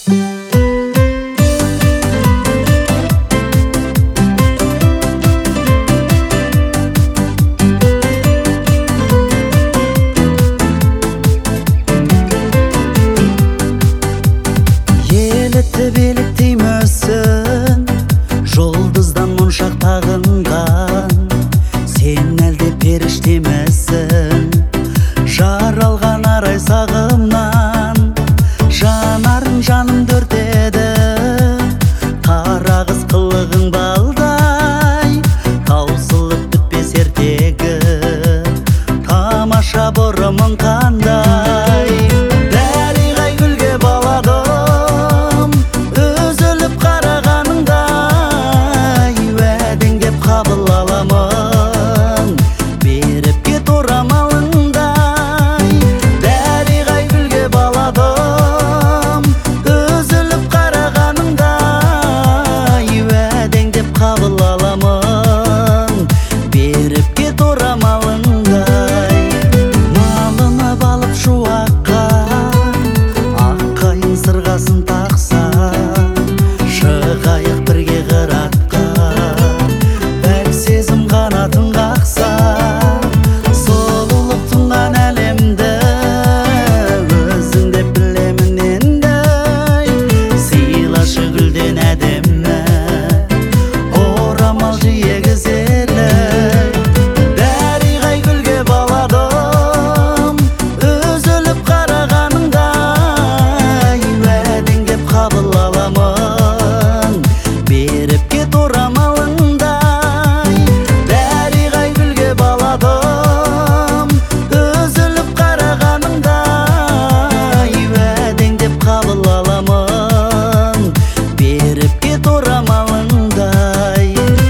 Біліктеймісің жұлдыздан мұншақ тағынған, сен әлде періштемісің жаралған арай сағымнан. Жанарың жанымды өртеді, қара қыз қылығың балдай, таусылып бітпес ертегі, тамаша бұрымың қандай. Дариғай гүлге баладым, үзіліп қарағаныңдай, уәдең деп қабыл аламын, беріп кет орамалыңдай. Дариғай гүлге баладым, үзіліп қарағаныңдай, уәдең деп қабыл аламын, беріп кет орамалыңдай. Малынып алып шуаққа, аққайың сырғасын тақса, шығайық бірге қыратқа, бәк сезім қанатын қақса. Сұлулық тұнған әлемді өзің деп білемін енді, сыйлашы гүлден әдемі орамал жиегізелі. Дариғай гүлге баладым, үзіліп қарағаныңдай, уәдең деп қабыл аламын, беріп кет орамалыңдай. Дариғай гүлге баладым, үзіліп қарағаныңдай, уәдең деп қабыл аламын, беріп кет орамалыңдай.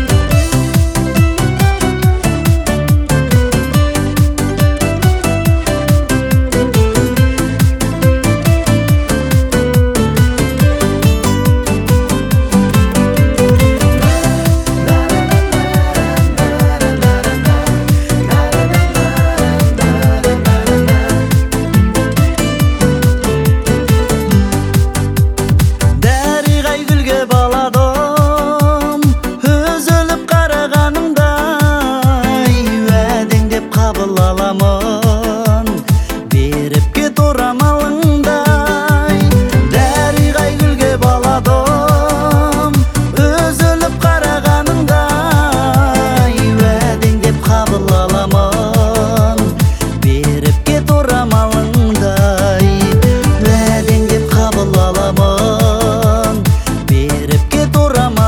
Дариғай гүлге баладым, үзіліп қарағаныңдай, уәдең деп қабыл аламын, беріп кет орамалыңдай. Дариғай гүлге баладым, үзіліп қарағаныңдай, уәдең деп қабыл аламын, беріп кет орамалыңдай. Уәдең деп қабыл аламын, беріп кет орамалыңдай.